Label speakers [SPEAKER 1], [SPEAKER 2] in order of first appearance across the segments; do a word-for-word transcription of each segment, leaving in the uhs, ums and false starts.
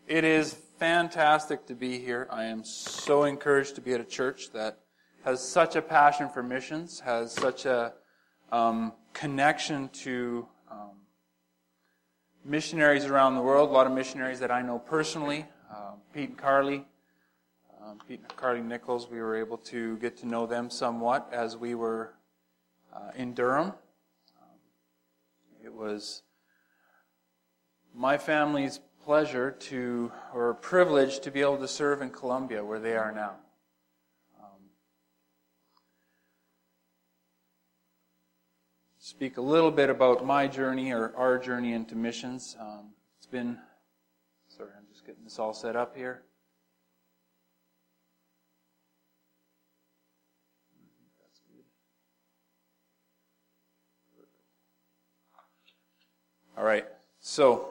[SPEAKER 1] It is fantastic to be here. I am so encouraged to be at a church that has such a passion for missions, has such a um, connection to um, missionaries around the world, a lot of missionaries that I know personally, uh, Pete and Carly, um, Pete and Carly Nichols. We were able to get to know them somewhat as we were uh, in Durham. Um, it was my family's pleasure to, or privilege to be able to serve in Colombia where they are now. Um, speak a little bit about my journey or our journey into missions. Um, it's been, sorry, I'm just getting this all set up here. That's good. All right, so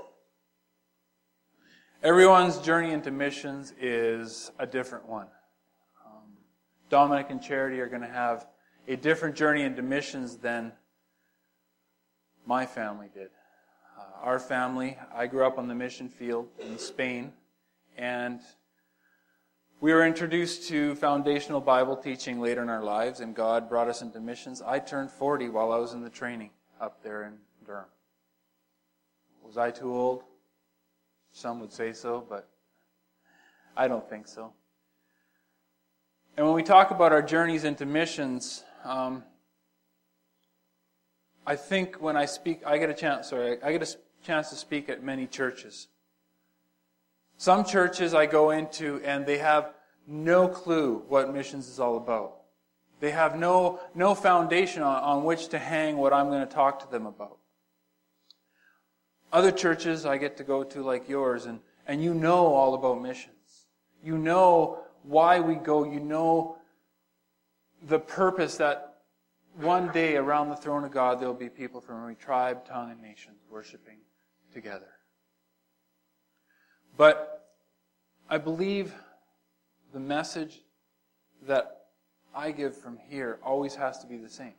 [SPEAKER 1] everyone's journey into missions is a different one. Um, Dominic and Charity are going to have a different journey into missions than my family did. Uh, our family, I grew up on the mission field in Spain, and we were introduced to foundational Bible teaching later in our lives, and God brought us into missions. I turned forty while I was in the training up there in Durham. Was I too old? Some would say so, but I don't think so. And when we talk about our journeys into missions, um, I think when I speak, I get a chance. Sorry, I get a chance to speak at many churches. Some churches I go into and they have no clue what missions is all about. They have no no foundation on, on which to hang what I'm going to talk to them about. Other churches I get to go to like yours, and, and you know all about missions. You know why we go. You know the purpose that one day around the throne of God there will be people from every tribe, tongue, and nation worshiping together. But I believe the message that I give from here always has to be the same.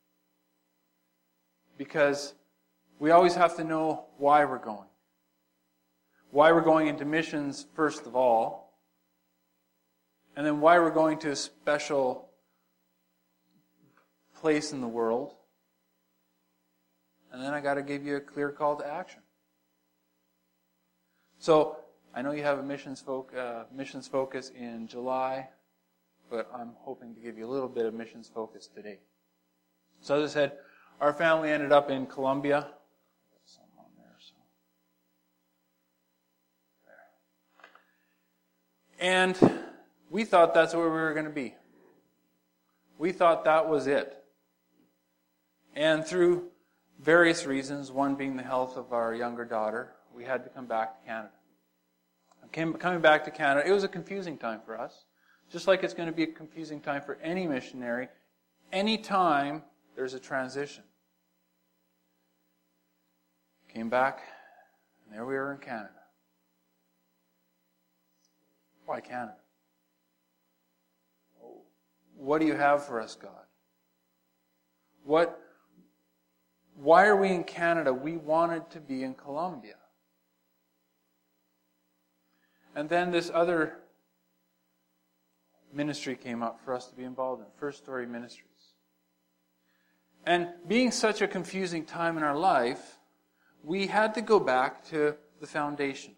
[SPEAKER 1] Because we always have to know why we're going. Why we're going into missions, first of all. And then why we're going to a special place in the world. And then I got to give you a clear call to action. So, I know you have a missions, fo- uh, missions focus in July, but I'm hoping to give you a little bit of missions focus today. So as I said, our family ended up in Colombia. And we thought that's where we were going to be. We thought that was it. And through various reasons, one being the health of our younger daughter, we had to come back to Canada. Came, coming back to Canada, it was a confusing time for us. Just like it's going to be a confusing time for any missionary, any time there's a transition. Came back, and there we were in Canada. Why Canada? What do you have for us, God? What? Why are we in Canada? We wanted to be in Colombia. And then this other ministry came up for us to be involved in, First Story Ministries. And being such a confusing time in our life, we had to go back to the foundation.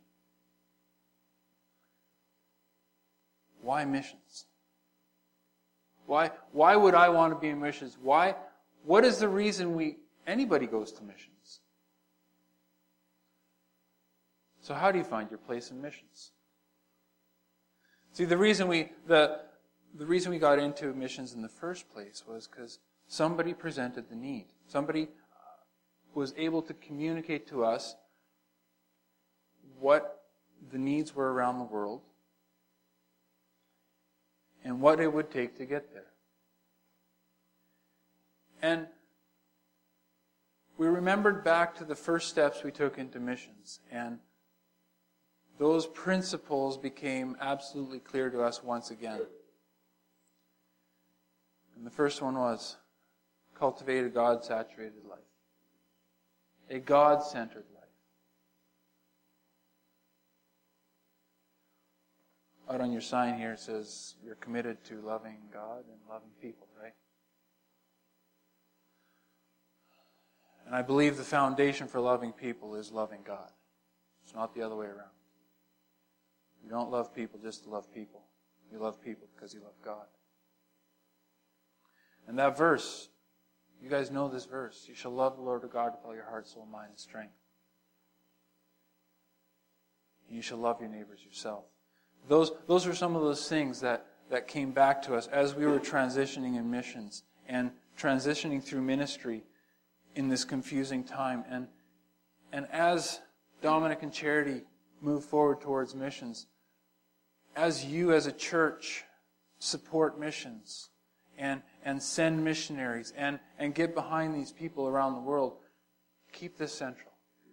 [SPEAKER 1] Why missions? Why, why would I want to be in missions? Why? What is the reason we anybody goes to missions? So how do you find your place in missions? See, the reason we the the reason we got into missions in the first place was because somebody presented the need. Somebody was able to communicate to us what the needs were around the world and what it would take to get there. And we remembered back to the first steps we took into missions, and those principles became absolutely clear to us once again. And the first one was cultivate a God-saturated life. A God-centered life. out on your sign here, it says you're committed to loving God and loving people, right? And I believe the foundation for loving people is loving God. It's not the other way around. You don't love people just to love people. You love people because you love God. And that verse, you guys know this verse. You shall love the Lord your God with all your heart, soul, mind, and strength. You shall love your neighbors yourself. Those, those are some of those things that, that came back to us as we were transitioning in missions and transitioning through ministry in this confusing time. And, and as Dominic and Charity move forward towards missions, as you as a church support missions and, and send missionaries and, and get behind these people around the world, keep this central.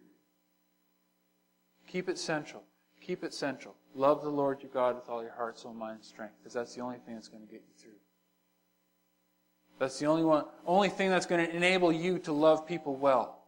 [SPEAKER 1] Keep it central. Keep it central. Love the Lord your God with all your heart, soul, mind, and strength, because that's the only thing that's going to get you through. That's the only one, only thing that's going to enable you to love people well,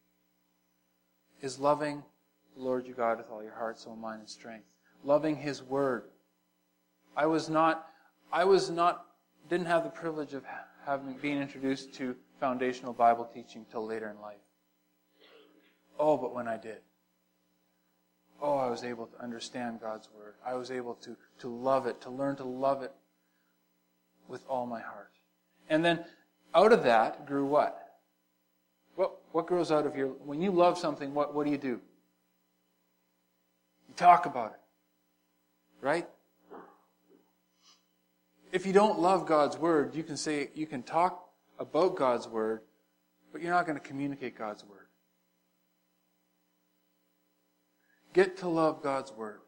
[SPEAKER 1] is loving the Lord your God with all your heart, soul, mind, and strength. Loving His Word. I was not, I was not, didn't have the privilege of having been introduced to foundational Bible teaching till later in life. Oh, but when I did, oh, I was able to understand God's Word. I was able to, to love it, to learn to love it with all my heart. And then out of that grew what? What, what grows out of your... When you love something, what, what do you do? You talk about it. Right? If you don't love God's Word, you can say, you can talk about God's Word, but you're not going to communicate God's Word. Get to love God's Word.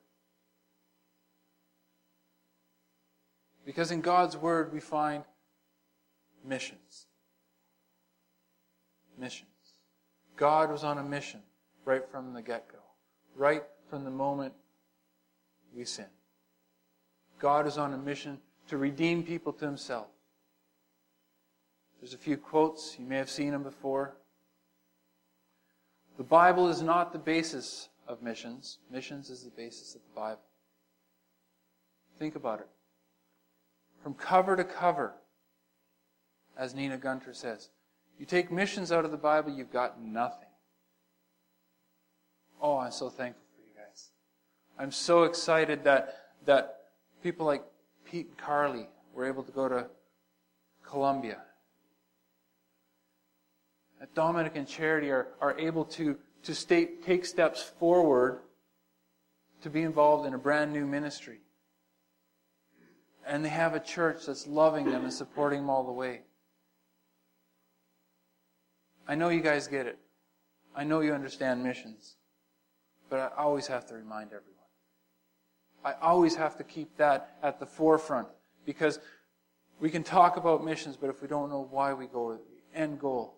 [SPEAKER 1] Because in God's Word we find missions. Missions. God was on a mission right from the get-go. Right from the moment we sinned. God is on a mission to redeem people to Himself. There's a few quotes. You may have seen them before. The Bible is not the basis of missions. Missions is the basis of the Bible. Think about it. From cover to cover, as Nina Gunter says, you take missions out of the Bible, you've got nothing. Oh, I'm so thankful for you guys. I'm so excited that, that people like Pete and Carly were able to go to Colombia. That Dominic and Charity are, are able to to state, take steps forward to be involved in a brand new ministry. And they have a church that's loving them and supporting them all the way. I know you guys get it. I know you understand missions. But I always have to remind everyone. I always have to keep that at the forefront. Because we can talk about missions, but if we don't know why we go, the end goal,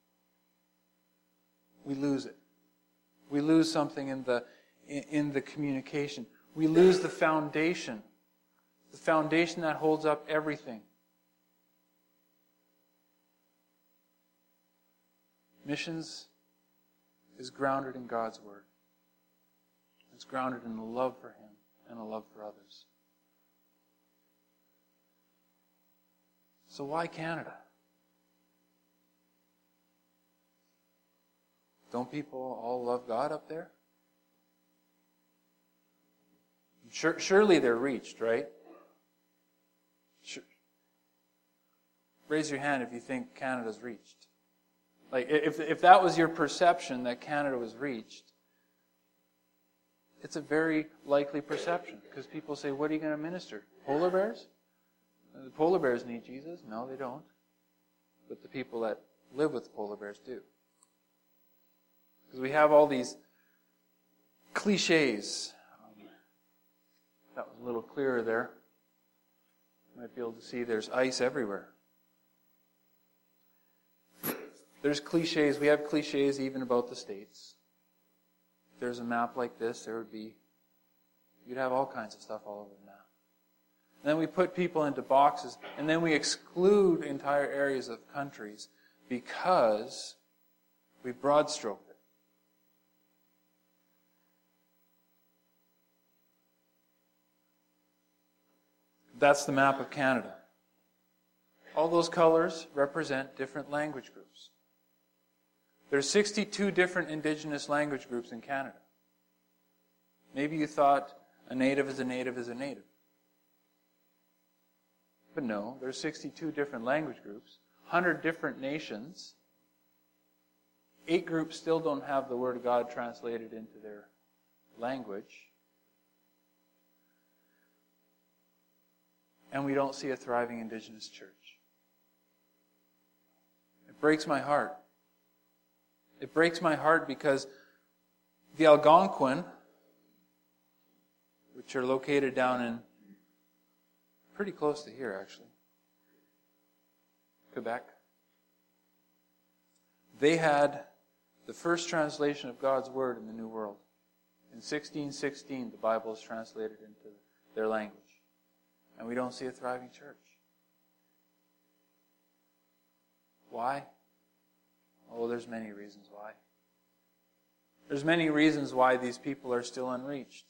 [SPEAKER 1] we lose it. We lose something in the in the communication. We lose the foundation. The foundation that holds up everything. Missions is grounded in God's Word. It's grounded in a love for Him and a love for others. So why Canada? Don't people all love God up there? Sure, surely they're reached, right? Sure. Raise your hand if you think Canada's reached. Like, if if that was your perception that Canada was reached, it's a very likely perception. Because people say, what are you going to minister? Polar bears? The polar bears need Jesus? No, they don't. But the people that live with the polar bears do. Because we have all these cliches. Um, that was a little clearer there. You might be able to see there's ice everywhere. There's cliches. We have cliches even about the States. If there's a map like this, there would be, you'd have all kinds of stuff all over the map. And then we put people into boxes, and then we exclude entire areas of countries because we broad stroke it. That's the map of Canada. All those colors represent different language groups. There's sixty-two different indigenous language groups in Canada. Maybe you thought a native is a native is a native. But no, there's sixty-two different language groups, one hundred different nations. Eight groups still don't have the Word of God translated into their language. And we don't see a thriving indigenous church. It breaks my heart. It breaks my heart because the Algonquin, which are located down in pretty close to here, actually, Quebec, they had the first translation of God's Word in the New World. In sixteen sixteen, the Bible is translated into their language. And we don't see a thriving church. Why? Oh, there's many reasons why. There's many reasons why these people are still unreached.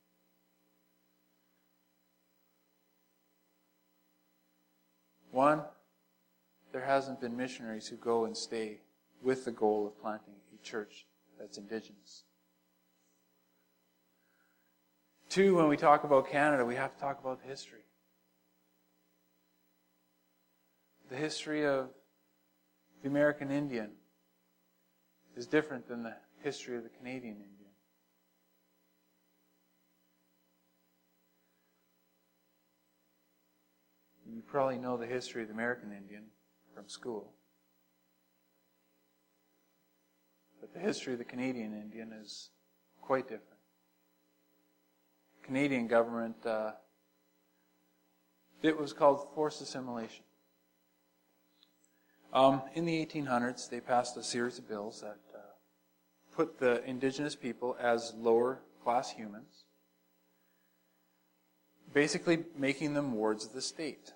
[SPEAKER 1] One, there hasn't been missionaries who go and stay with the goal of planting a church that's indigenous. Two, when we talk about Canada, we have to talk about the history. The history of the American Indian is different than the history of the Canadian Indian. You probably know the history of the American Indian from school. But the history of the Canadian Indian is quite different. The Canadian government, uh, it was called forced assimilation. Um, in the eighteen hundreds, they passed a series of bills that uh, put the indigenous people as lower class humans, basically making them wards of the state.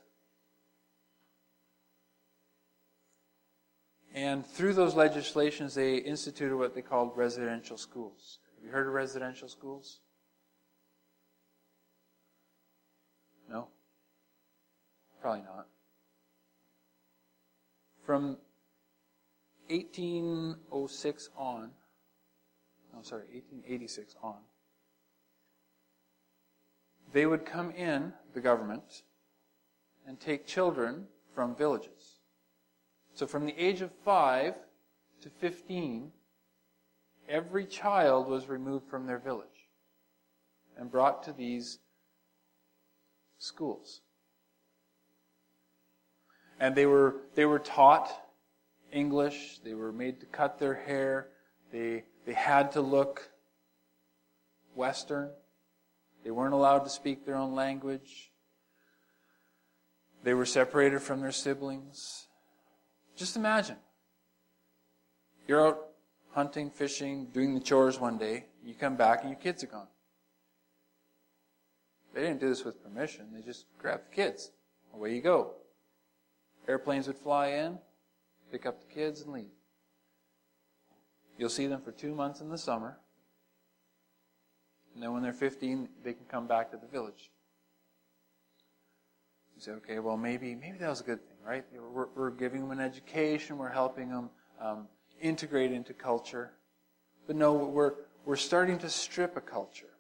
[SPEAKER 1] And through those legislations, they instituted what they called residential schools. Have you heard of residential schools? No? Probably not. From eighteen oh six on, no, sorry, eighteen eighty-six on, they would come in, the government, and take children from villages. So from the age of five to fifteen, every child was removed from their village and brought to these schools. And they were they were taught English. They were made to cut their hair. They they had to look Western. They weren't allowed to speak their own language. They were separated from their siblings. Just imagine. You're out hunting, fishing, doing the chores one day. You come back and your kids are gone. They didn't do this with permission. They just grabbed the kids. Away you go. Airplanes would fly in, pick up the kids, and leave. You'll see them for two months in the summer. And then when they're fifteen, they can come back to the village. You say, okay, well, maybe maybe that was a good thing, right? We're, we're giving them an education. We're helping them um, integrate into culture. But no, we're, we're starting to strip a culture.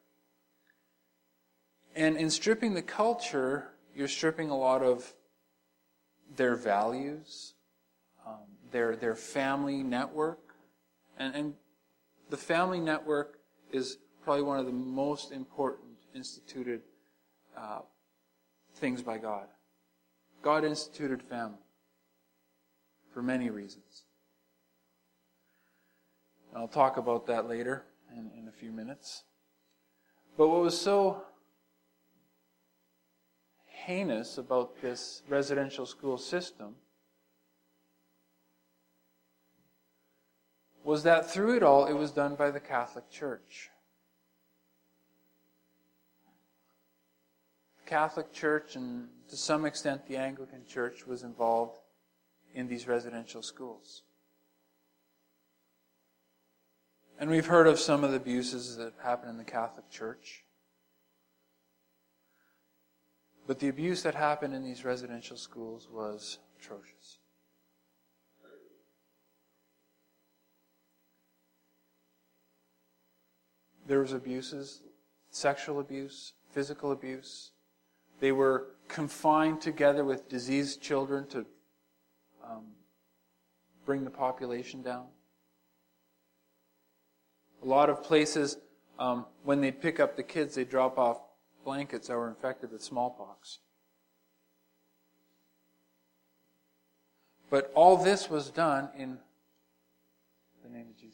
[SPEAKER 1] And in stripping the culture, you're stripping a lot of their values, um, their their family network. And, and the family network is probably one of the most important instituted uh, things by God. God instituted family for many reasons. I'll talk about that later in, in a few minutes. But what was so heinous about this residential school system was that through it all, it was done by the Catholic Church. The Catholic Church, and to some extent the Anglican Church, was involved in these residential schools. And we've heard of some of the abuses that happen in the Catholic Church. But the abuse that happened in these residential schools was atrocious. There was abuses, sexual abuse, physical abuse. They were confined together with diseased children to um, bring the population down. A lot of places, um, when they'd pick up the kids, they'd drop off blankets that were infected with smallpox. But all this was done in the name of Jesus.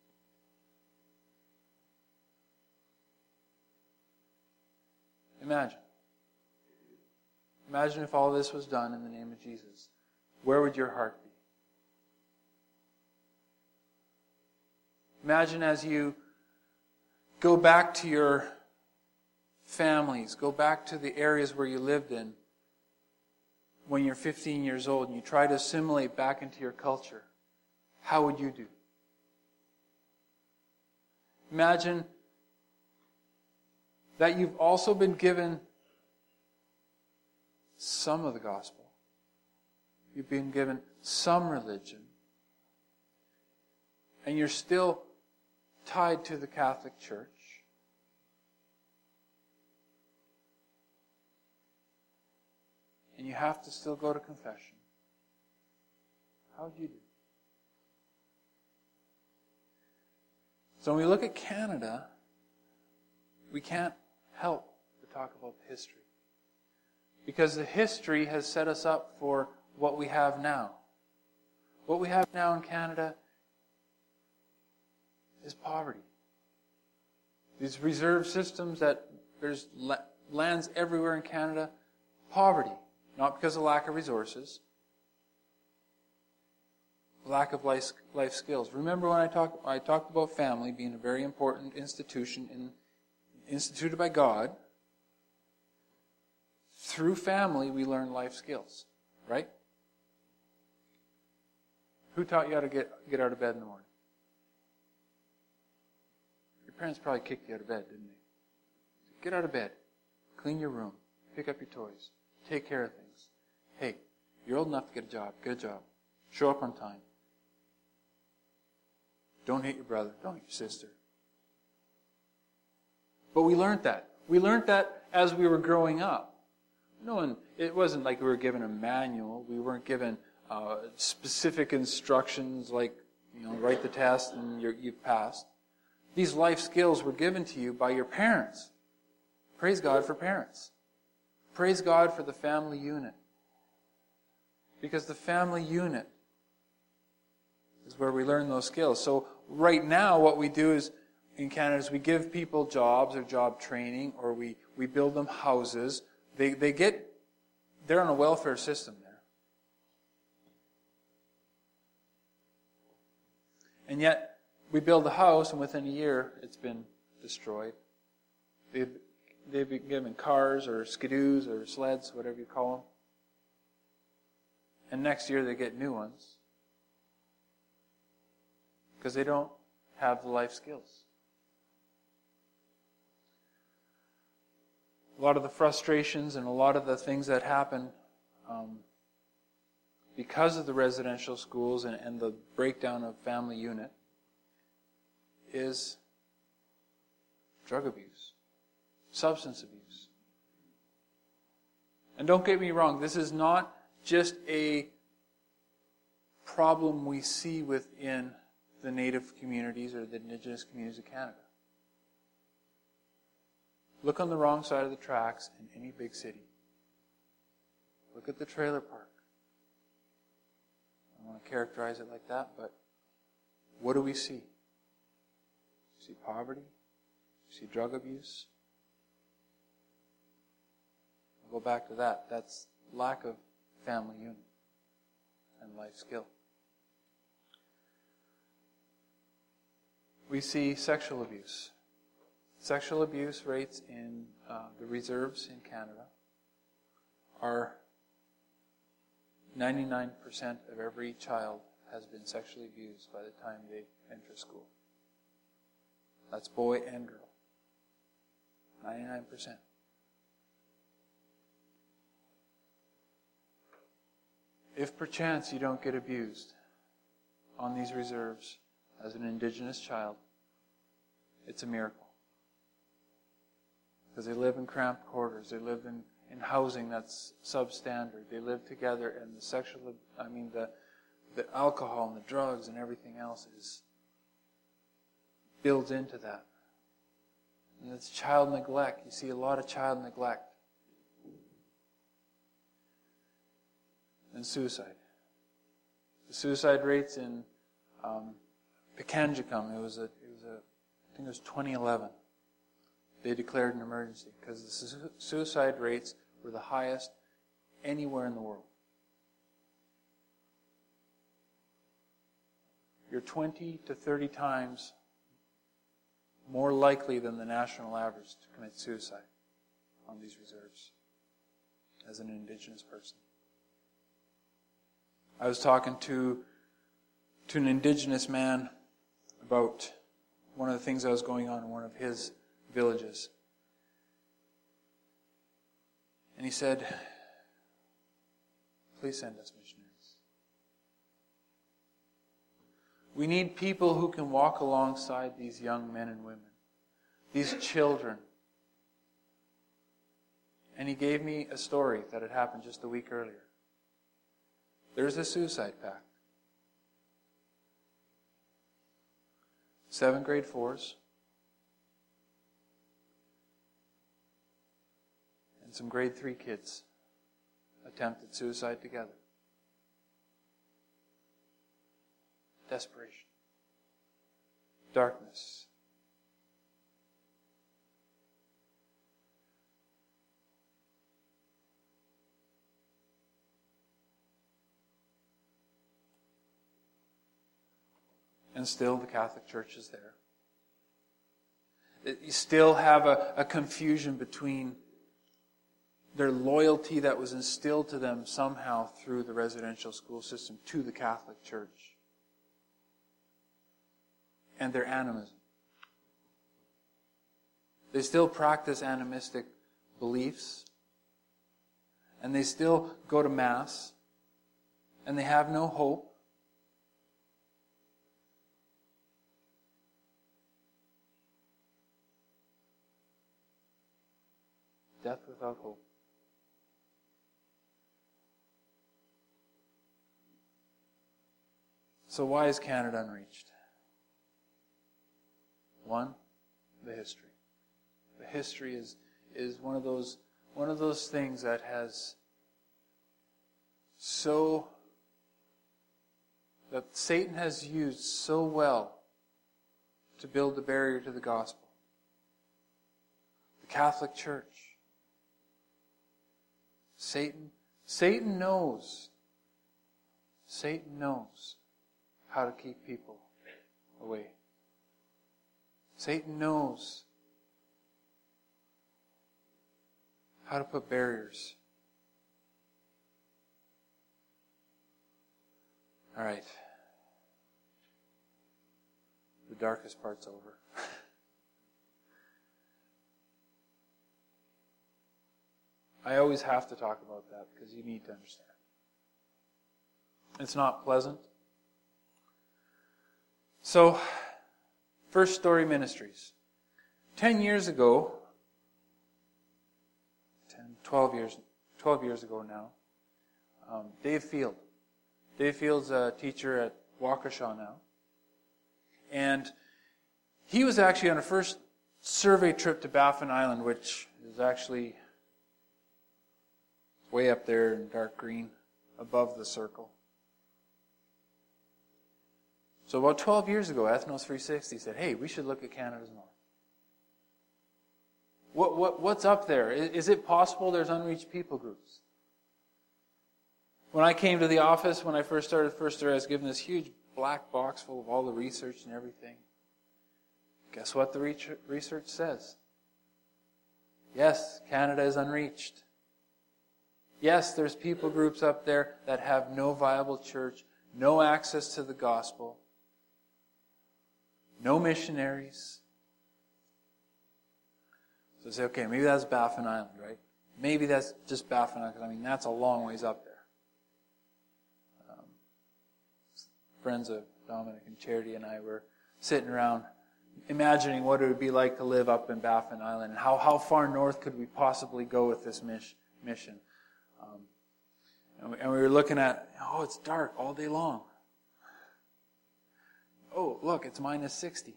[SPEAKER 1] Imagine. Imagine if all this was done in the name of Jesus. Where would your heart be? Imagine as you go back to your families, go back to the areas where you lived in when you're fifteen years old and you try to assimilate back into your culture. How would you do? Imagine that you've also been given some of the gospel. You've been given some religion. And you're still tied to the Catholic Church. And you have to still go to confession. How would you do? So when we look at Canada, we can't help but talk about the history. Because the history has set us up for what we have now. What we have now in Canada is poverty. These reserve systems that there's lands everywhere in Canada, poverty. Not because of lack of resources, lack of life, life skills. Remember when I talked I talked about family being a very important institution in, instituted by God. Through family, we learn life skills, right? Who taught you how to get, get out of bed in the morning? Your parents probably kicked you out of bed, didn't they? Get out of bed. Clean your room. Pick up your toys. Take care of things. Hey, you're old enough to get a job. Get a job. Show up on time. Don't hate your brother. Don't hate your sister. But we learned that. We learned that as we were growing up. No one, it wasn't like we were given a manual. We weren't given uh, specific instructions like, you know, write the test and you're, you've passed. These life skills were given to you by your parents. Praise God for parents. Praise God for the family unit. Because the family unit is where we learn those skills. So right now what we do is, in Canada, is we give people jobs or job training, or we, we build them houses. They they get, they're on a welfare system there. And yet, we build a house, and within a year, it's been destroyed. They've, they've been given cars, or skidoos, or sleds, whatever you call them. And next year, they get new ones. Because they don't have the life skills. A lot of the frustrations and a lot of the things that happen um, because of the residential schools and, and the breakdown of family unit is drug abuse, substance abuse. And don't get me wrong, this is not just a problem we see within the Native communities or the Indigenous communities of Canada. Look on the wrong side of the tracks in any big city. Look at the trailer park. I don't want to characterize it like that, but what do we see? We see poverty. We see drug abuse. I'll go back to that. That's lack of family unit and life skill. We see sexual abuse. Sexual abuse rates in uh, the reserves in Canada are ninety-nine percent of every child has been sexually abused by the time they enter school. That's boy and girl. ninety-nine percent. if perchance you don't get abused on these reserves as an Indigenous child, it's a miracle. Because they live in cramped quarters. They live in, in housing that's substandard. They live together, and the sexual, I mean, the, the alcohol and the drugs and everything else is builds into that. And it's child neglect. You see a lot of child neglect. And suicide. The suicide rates in um, Pikangikum, it was a, it was a, I think it was twenty eleven. They declared an emergency because the su- suicide rates were the highest anywhere in the world. You're twenty to thirty times more likely than the national average to commit suicide on these reserves as an Indigenous person. I was talking to, to an Indigenous man about one of the things that was going on in one of his villages. And he said, please send us missionaries. We need people who can walk alongside these young men and women, these children. And he gave me a story that had happened just a week earlier. There's a suicide pact. Seven grade fours. And some grade three kids attempted suicide together. Desperation. Darkness. And still the Catholic Church is there. You still have a, a confusion between their loyalty that was instilled to them somehow through the residential school system to the Catholic Church and their animism. They still practice animistic beliefs, and they still go to Mass, and they have no hope. Death without hope. So why is Canada unreached? One, the history. The history is is one of those one of those things that has so that Satan has used so well to build the barrier to the gospel. The Catholic Church. Satan, Satan knows, Satan knows how to keep people away. Satan knows how to put barriers. All right. The darkest part's over. I always have to talk about that because you need to understand. It's not pleasant. So, First Story Ministries. Ten years ago, ten, twelve years, twelve years ago now, um, Dave Field. Dave Field's a teacher at Waukesha now. And he was actually on a first survey trip to Baffin Island, which is actually way up there in dark green above the circle. So about twelve years ago, Ethnos three sixty said, hey, we should look at Canada's north. What, what, what's up there? Is, is it possible there's unreached people groups? When I came to the office, when I first started First Story, I was given this huge black box full of all the research and everything. Guess what the research says? Yes, Canada is unreached. Yes, there's people groups up there that have no viable church, no access to the gospel, no missionaries. So I say, okay, maybe that's Baffin Island, right? Maybe that's just Baffin Island, because I mean, that's a long ways up there. friends of Dominic and Charity and I were sitting around imagining what it would be like to live up in Baffin Island and how, how far north could we possibly go with this mission. Um, and, we, and we were looking at, oh, it's dark all day long. Oh, look, it's minus sixty.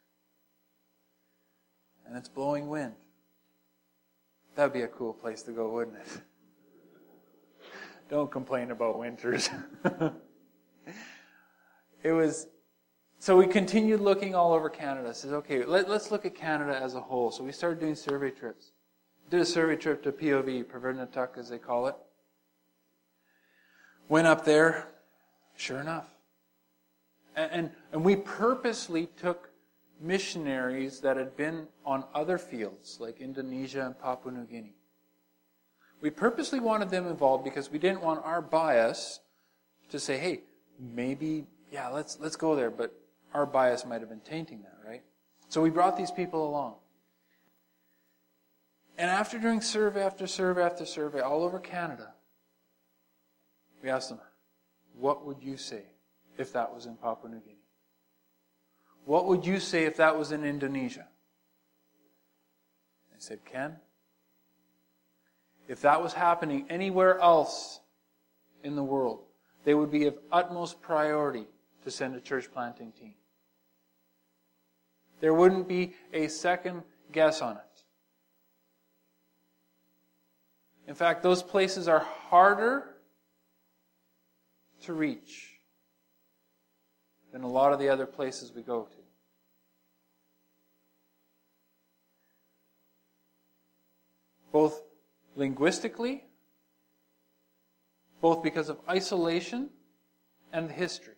[SPEAKER 1] And it's blowing wind. That would be a cool place to go, wouldn't it? Don't complain about winters. It was, so we continued looking all over Canada. Says, okay, let, let's look at Canada as a whole. So we started doing survey trips. Did a survey trip to P O V, Provernatuk as they call it. Went up there, sure enough. And, and, and we purposely took missionaries that had been on other fields, like Indonesia and Papua New Guinea. We purposely wanted them involved because we didn't want our bias to say, hey, maybe, yeah, let's let's go there, but our bias might have been tainting that, right? So we brought these people along. And after doing survey after survey after survey all over Canada, we asked them, what would you say if that was in Papua New Guinea? What would you say if that was in Indonesia? They said, Ken, if that was happening anywhere else in the world, they would be of utmost priority to send a church planting team. There wouldn't be a second guess on it. In fact, those places are harder to reach than a lot of the other places we go to. Both linguistically, both because of isolation and history.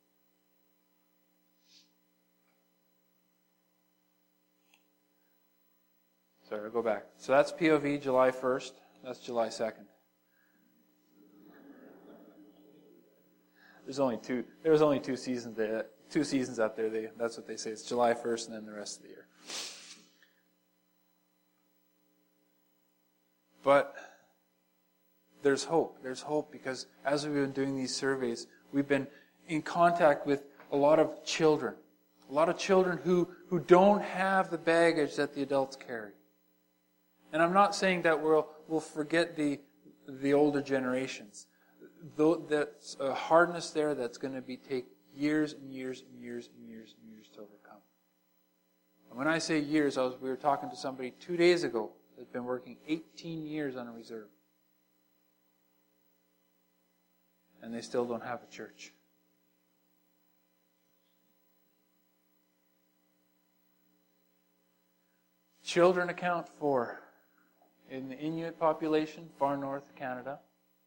[SPEAKER 1] Sorry, I'll go back. So that's P O V July first. That's July second. There's only two. There was only two seasons there. Two seasons out there. They, that's what they say. It's July first, and then the rest of the year. But there's hope. There's hope because as we've been doing these surveys, we've been in contact with a lot of children. A lot of children who, who don't have the baggage that the adults carry. And I'm not saying that we'll, we'll forget the, the older generations. Though that's a hardness there that's going to be take years and years and years and years and years to overcome. And when I say years, I was we were talking to somebody two days ago that's been working eighteen years on a reserve. And they still don't have a church. Children account for, in the Inuit population, far north of Canada,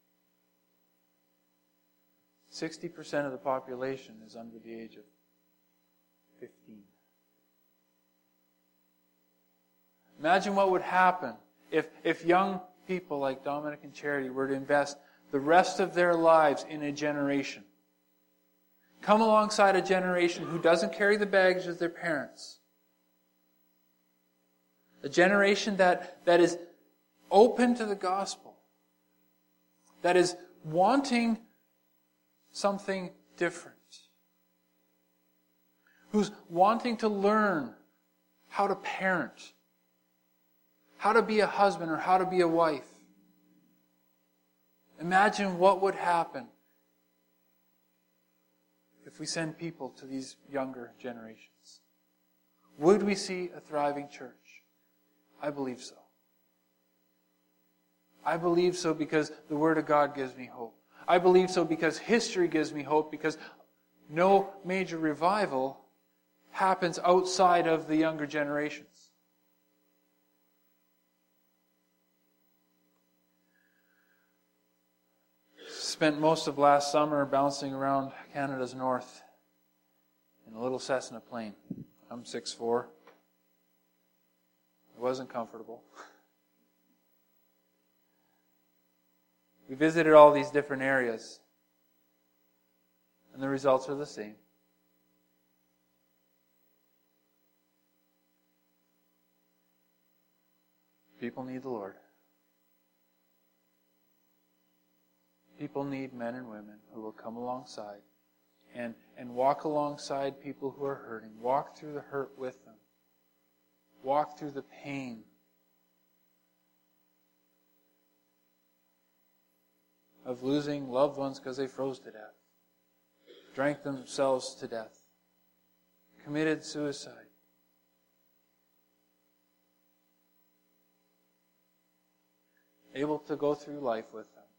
[SPEAKER 1] sixty percent of the population is under the age of fifteen. Imagine what would happen if, if young people like Dominic and Charity were to invest the rest of their lives in a generation. Come alongside a generation who doesn't carry the baggage of their parents. A generation that, that is open to the gospel. That is wanting something different. Who's wanting to learn how to parent. How to be a husband or how to be a wife. Imagine what would happen if we send people to these younger generations. Would we see a thriving church? I believe so. I believe so because the Word of God gives me hope. I believe so because history gives me hope, because no major revival happens outside of the younger generations. Spent most of last summer bouncing around Canada's north in a little Cessna plane. I'm six foot four. It wasn't comfortable. We visited all these different areas, and the results are the same. People need the Lord. People need men and women who will come alongside and, and walk alongside people who are hurting. Walk through the hurt with them. Walk through the pain of losing loved ones because they froze to death, drank themselves to death, committed suicide. Able to go through life with them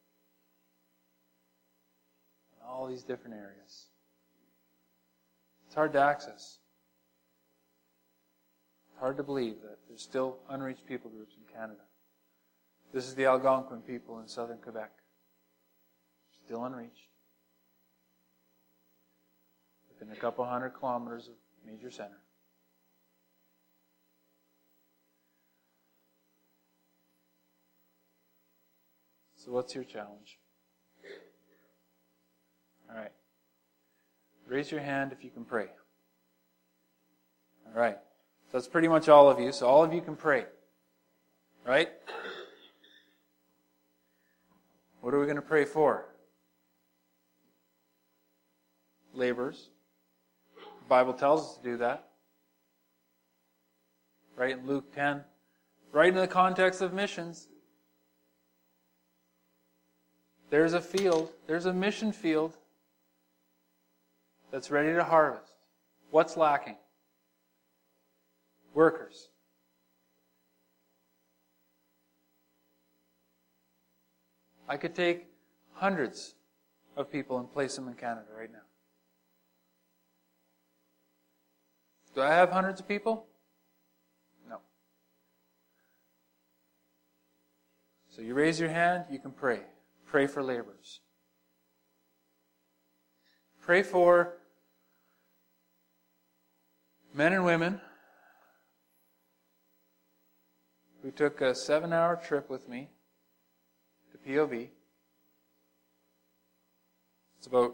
[SPEAKER 1] in all these different areas. It's hard to access. It's hard to believe that there's still unreached people groups in Canada. This is the Algonquin people in southern Quebec. Still unreached. Within a couple hundred kilometers of major center. So what's your challenge? All right. Raise your hand if you can pray. All right. So that's pretty much all of you. So all of you can pray. Right? What are we going to pray for? Laborers. The Bible tells us to do that. Right in Luke ten. Right in the context of missions. There's a field, there's a mission field that's ready to harvest. What's lacking? Workers. I could take hundreds of people and place them in Canada right now. Do I have hundreds of people? No. So you raise your hand, you can pray. Pray for laborers. Pray for men and women who took a seven-hour trip with me to P O V. It's about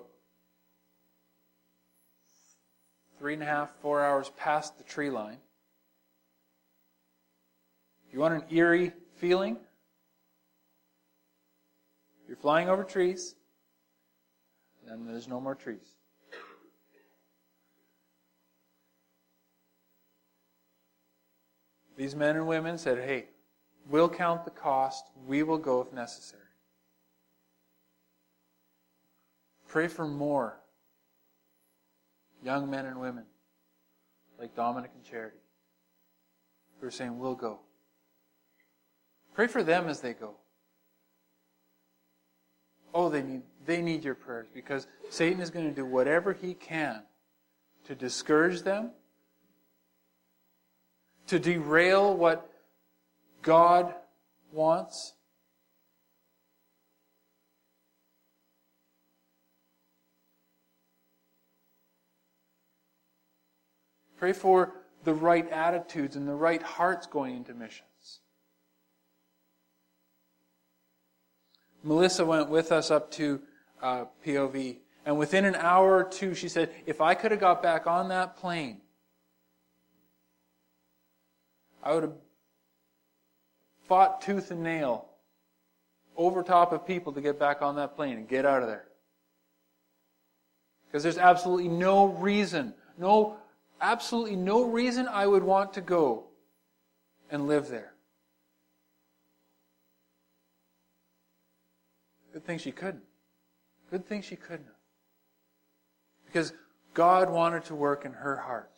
[SPEAKER 1] three and a half, four hours past the tree line. If you want an eerie feeling, you're flying over trees, and there's no more trees. These men and women said, hey, we'll count the cost. We will go if necessary. Pray for more young men and women like Dominic and Charity who are saying, we'll go. Pray for them as they go. Oh, they need they need your prayers because Satan is going to do whatever he can to discourage them, to derail what God wants. Pray for the right attitudes and the right hearts going into missions. Melissa went with us up to uh, P O V, and within an hour or two, she said, if I could have got back on that plane, I would have fought tooth and nail over top of people to get back on that plane and get out of there. Because there's absolutely no reason, no, absolutely no reason I would want to go and live there. Good thing she couldn't. Good thing she couldn't. Because God wanted to work in her heart.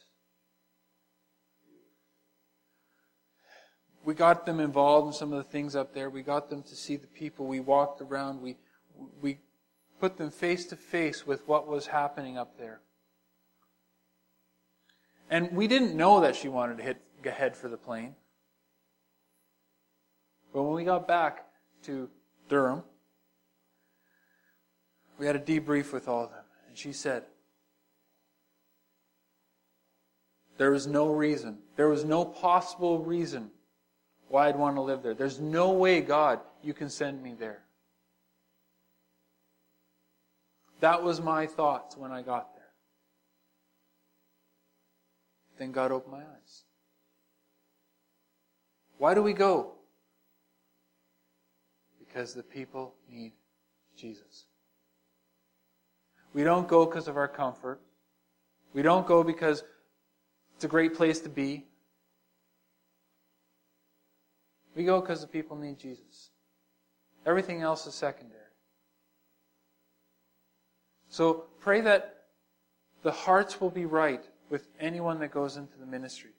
[SPEAKER 1] We got them involved in some of the things up there. We got them to see the people. We walked around. We, we put them face to face with what was happening up there. And we didn't know that she wanted to hit, head for the plane. But when we got back to Durham, we had a debrief with all of them. And she said, there was no reason, there was no possible reason why I'd want to live there. There's no way, God, you can send me there. That was my thoughts when I got there. Then God opened my eyes. Why do we go? Because the people need Jesus. We don't go because of our comfort. We don't go because it's a great place to be. We go because the people need Jesus. Everything else is secondary. So pray that the hearts will be right with anyone that goes into the ministry.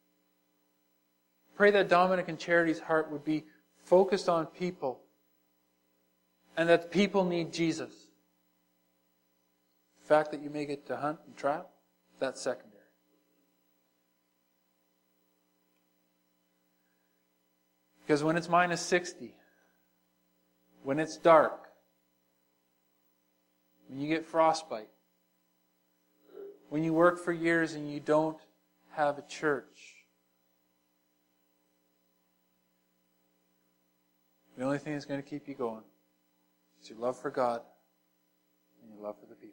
[SPEAKER 1] Pray that Dominic and Charity's heart would be focused on people and that people need Jesus. The fact that you may get to hunt and trap, that's secondary. Because when it's minus sixty, when it's dark, when you get frostbite, when you work for years and you don't have a church, the only thing that's going to keep you going is your love for God and your love for the people.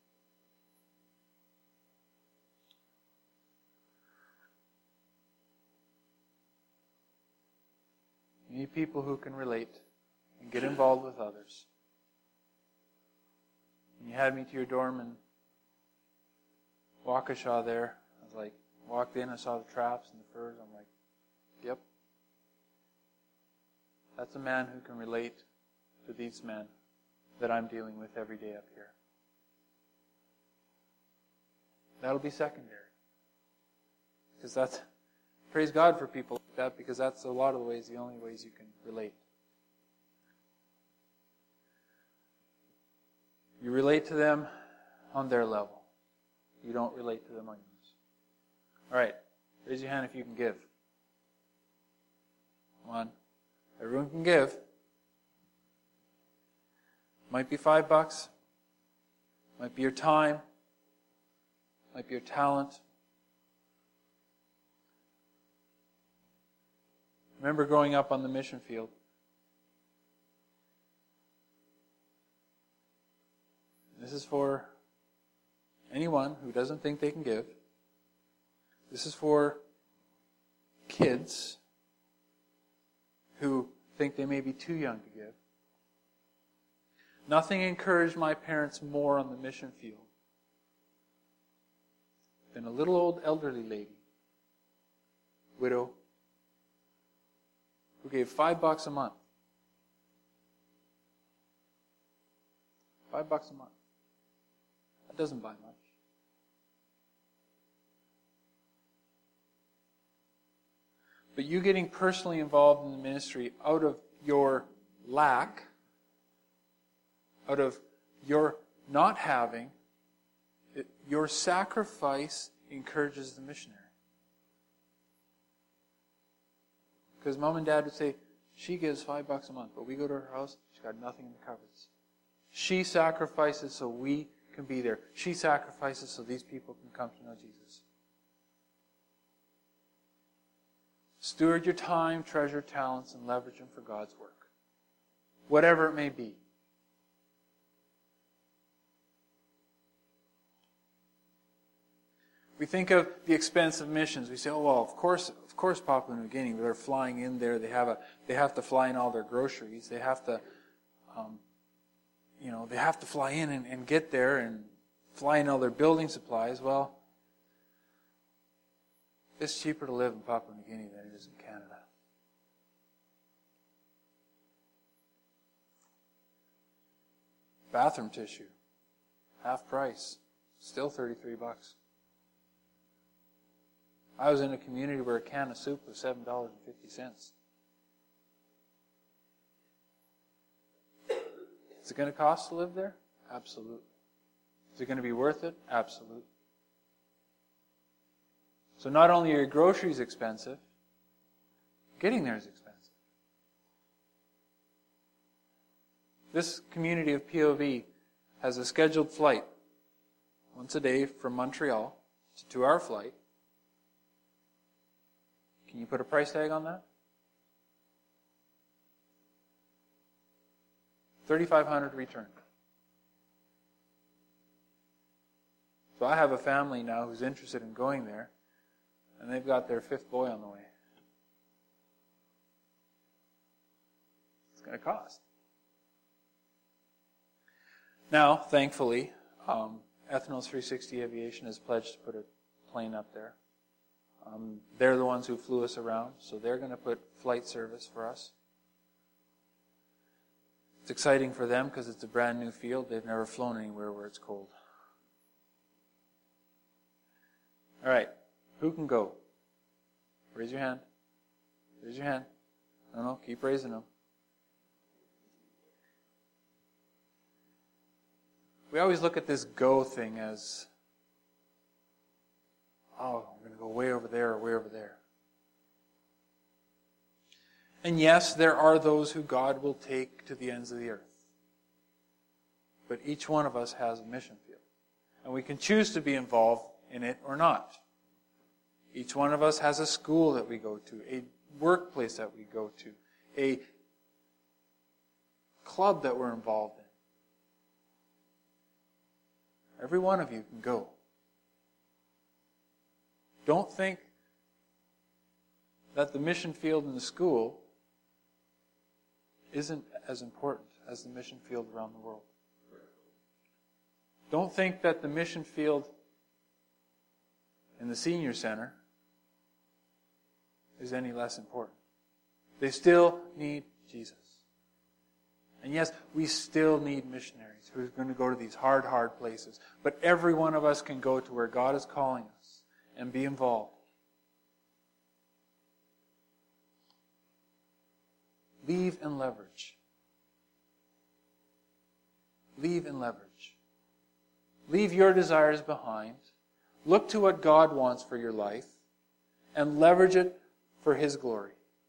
[SPEAKER 1] You need people who can relate and get involved with others. When you had me to your dorm in Waukesha there, I was like, walked in, I saw the traps and the furs. I'm like, yep. That's a man who can relate to these men that I'm dealing with every day up here. That'll be secondary. Because that's, praise God for people like that, because that's a lot of the ways, the only ways you can relate. You relate to them on their level. You don't relate to them on yours. All right. Raise your hand if you can give. Come on. Everyone can give. Might be five bucks. Might be your time. Might be your talent. Remember growing up on the mission field. This is for anyone who doesn't think they can give. This is for kids who think they may be too young to give. Nothing encouraged my parents more on the mission field than a little old elderly lady, widow, who gave five bucks a month. Five bucks a month. That doesn't buy much. But you getting personally involved in the ministry out of your lack, out of your not having, it, your sacrifice encourages the missionary. Because mom and dad would say, she gives five bucks a month, but we go to her house, she's got nothing in the cupboards. She sacrifices so we can be there. She sacrifices so these people can come to know Jesus. Steward your time, treasure talents, and leverage them for God's work. Whatever it may be. We think of the expense of missions. We say, oh, well, of course, of course Papua New Guinea, they're flying in there. They have a, they have to fly in all their groceries. They have to, um, you know, they have to fly in and, and get there and fly in all their building supplies. Well, it's cheaper to live in Papua New Guinea than it is in Canada. Bathroom tissue, half price, still thirty-three bucks. I was in a community where a can of soup was seven dollars and fifty cents. Is it going to cost to live there? Absolutely. Is it going to be worth it? Absolutely. So not only are your groceries expensive, getting there is expensive. This community of P O V has a scheduled flight once a day from Montreal. It's a two-hour flight. Can you put a price tag on that? thirty-five hundred dollars return. So I have a family now who's interested in going there, and they've got their fifth boy on the way. It's going to cost. Now, thankfully, Um, Ethnos three sixty Aviation has pledged to put a plane up there. Um, they're the ones who flew us around, so they're going to put flight service for us. It's exciting for them because it's a brand new field. They've never flown anywhere where it's cold. All right, who can go? Raise your hand. Raise your hand. No, no, keep raising them. We always look at this go thing as, oh, I'm going to go way over there or way over there. And yes, there are those who God will take to the ends of the earth. But each one of us has a mission field. And we can choose to be involved in it or not. Each one of us has a school that we go to, a workplace that we go to, a club that we're involved in. Every one of you can go. Don't think that the mission field in the school isn't as important as the mission field around the world. Don't think that the mission field in the senior center is any less important. They still need Jesus. And yes, we still need missionaries who are going to go to these hard, hard places. But every one of us can go to where God is calling us and be involved. Leave and leverage. Leave and leverage. Leave your desires behind. Look to what God wants for your life and leverage it for His glory.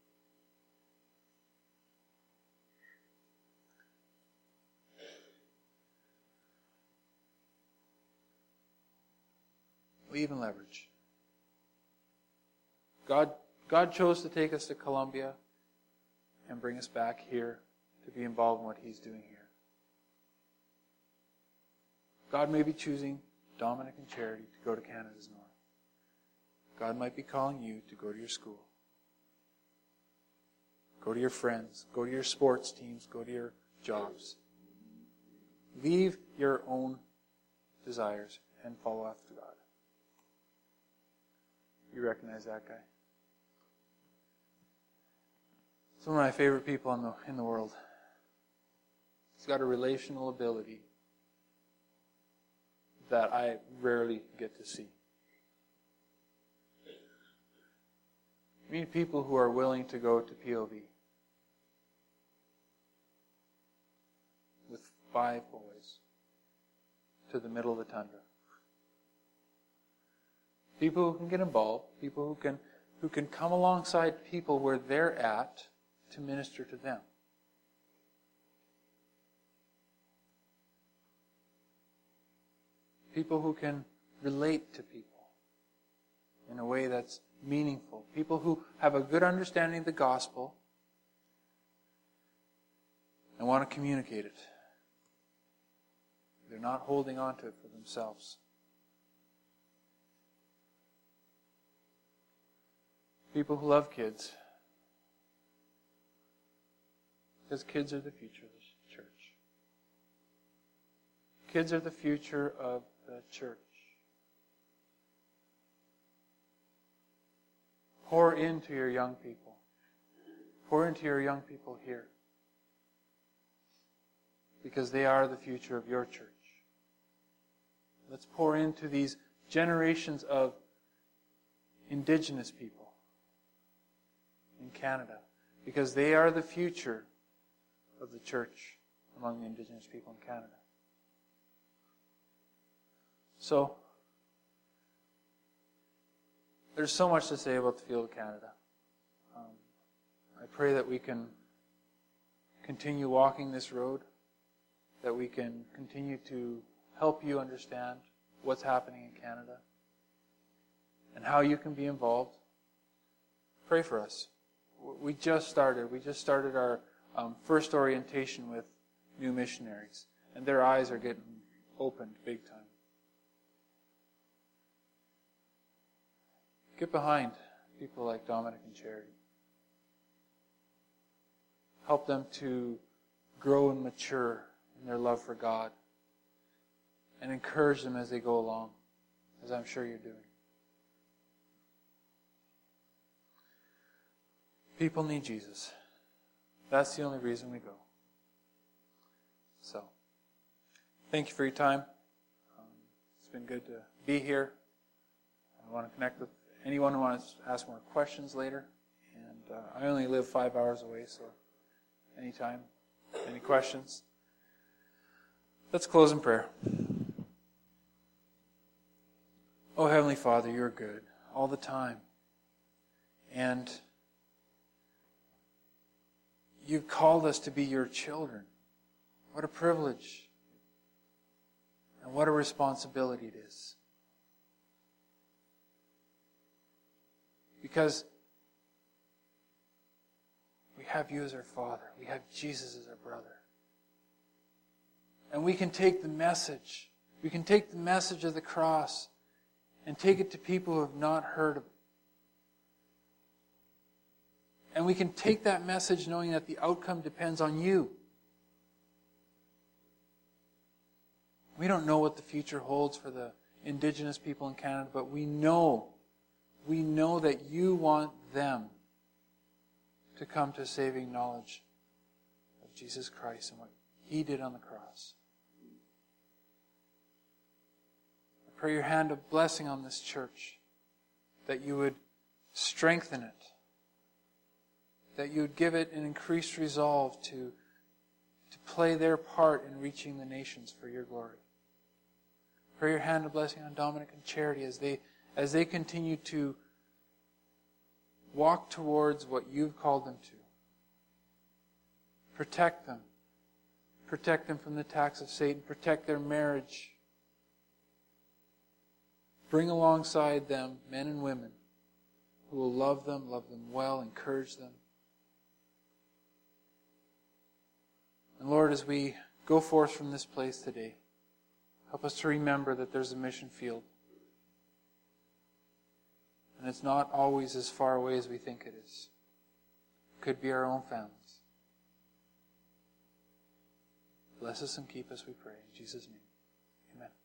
[SPEAKER 1] Leave and leverage. God, God chose to take us to Colombia and bring us back here to be involved in what He's doing here. God may be choosing Dominic and Charity to go to Canada's North. God might be calling you to go to your school. Go to your friends. Go to your sports teams. Go to your jobs. Leave your own desires and follow after God. You recognize that guy? He's one of my favorite people in the, in the world. He's got a relational ability that I rarely get to see. Meet people who are willing to go to P O V with five boys to the middle of the tundra. People who can get involved, people who can who can come alongside people where they're at to minister to them. People who can relate to people in a way that's meaningful. People who have a good understanding of the gospel and want to communicate it. They're not holding on to it for themselves. People who love kids. Because kids are the future of the church. Kids are the future of the church. Pour into your young people. Pour into your young people here. Because they are the future of your church. Let's pour into these generations of Indigenous people in Canada. Because they are the future of the church among the Indigenous people in Canada. So, there's so much to say about the field of Canada. Um, I pray that we can continue walking this road, that we can continue to help you understand what's happening in Canada and how you can be involved. Pray for us. We just started. We just started our um, first orientation with new missionaries, and their eyes are getting opened big time. Get behind people like Dominic and Charity. Help them to grow and mature in their love for God. and encourage them as they go along, as I'm sure you're doing. People need Jesus. That's the only reason we go. So, thank you for your time. Um, it's been good to be here. I want to connect with anyone who wants to ask more questions later. And uh, I only live five hours away, so anytime, any questions. Let's close in prayer. Oh, Heavenly Father, you're good all the time. And you've called us to be your children. What a privilege. And what a responsibility it is. Because we have you as our Father. We have Jesus as our brother. And we can take the message. We can take the message of the cross and take it to people who have not heard of it. And we can take that message knowing that the outcome depends on you. We don't know what the future holds for the Indigenous people in Canada, but we know, we know that you want them to come to saving knowledge of Jesus Christ and what He did on the cross. I pray your hand of blessing on this church, that you would strengthen it, that you would give it an increased resolve to, to play their part in reaching the nations for your glory. Pray your hand of blessing on Dominic and Charity as they as they continue to walk towards what you've called them to. Protect them. Protect them from the attacks of Satan. Protect their marriage. Bring alongside them men and women who will love them, love them well, encourage them. And Lord, as we go forth from this place today, help us to remember that there's a mission field. And it's not always as far away as we think it is. It could be our own families. Bless us and keep us, we pray. In Jesus' name, amen.